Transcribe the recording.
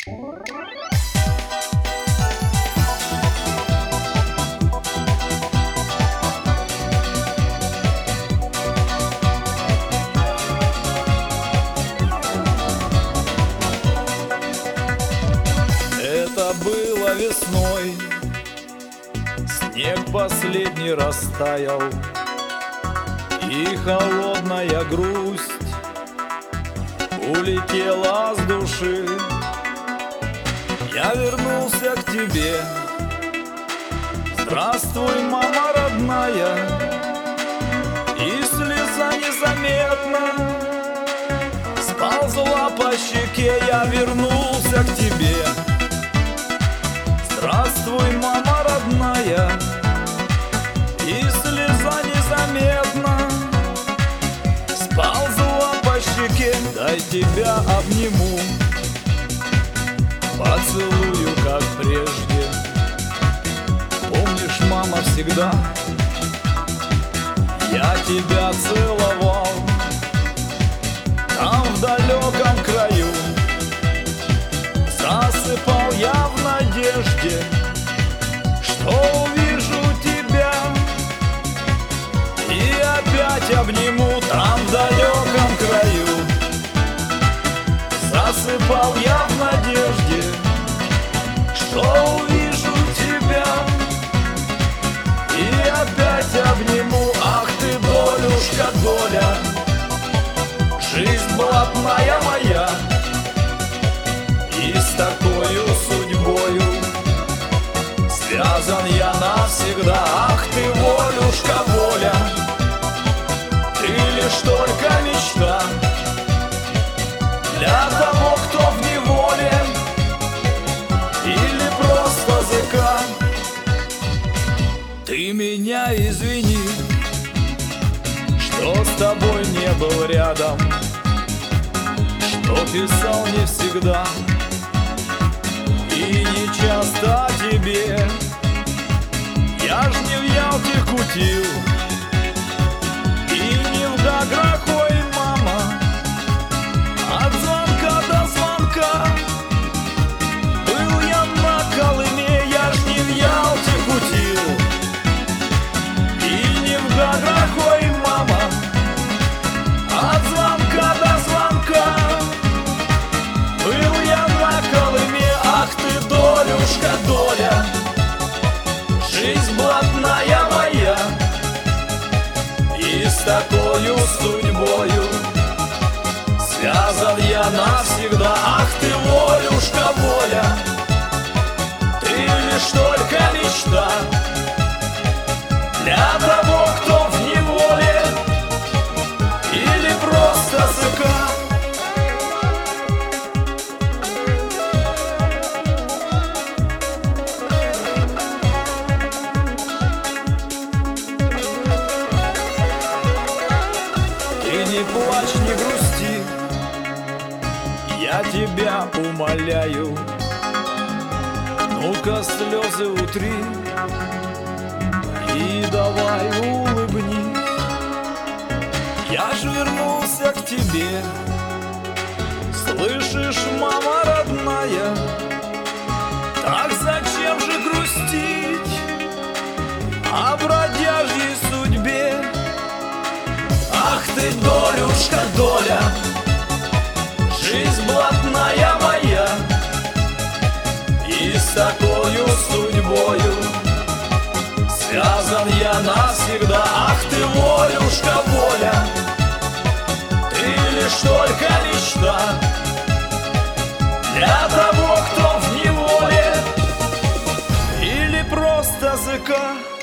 Это было весной, снег последний растаял, и холодная грусть улетела с души. Я вернулся к тебе. Здравствуй, мама родная. И слеза незаметно сползла по щеке. Я вернулся к тебе. Здравствуй, мама родная. И слеза незаметно сползла по щеке. Дай тебя обниму, поцелую, как прежде. Помнишь, мама, всегда я тебя целовал там, в далеком краю. Засыпал я в надежде, что увижу тебя и опять обниму там, в далеком краю. Засыпал я в надежде, что увижу тебя и опять обниму. Ах ты, долюшка, доля, жизнь блатная моя, и с такою судьбою связан я навсегда. Ах ты, волюшка, воля, ты лишь только мечта для того, кто в неволе или просто зэка. Ты меня извини, что с тобой не был рядом, что писал не всегда и не часто тебе. Я ж не в Ялте кутил и не в Гаграх, ой, мама. От звонка до звонка был я на Колыме. Я ж не в Ялте кутил и не в Гаграх, ой, мама. От звонка до звонка был я на Колыме. Ах ты, долюшка, доля, жизнь блатная моя, и с такою судьбою связан я навсегда. Ах ты, волюшка, воля, ты лишь только мечта для того, кто в неволе или просто зэка. Ты не плачь, не грусти, я тебя умоляю. Ну-ка слезы утри и давай улыбнись. Я ж вернулся к тебе. Слышишь, мама родная, так зачем же грустить о бродяжьей судьбе? Ах ты, долюшка, доля, жизнь блатная моя, и с такою судьбою связан я навсегда. Ах ты, волюшка, воля, ты лишь только мечта для того, кто в неволе или просто зэка.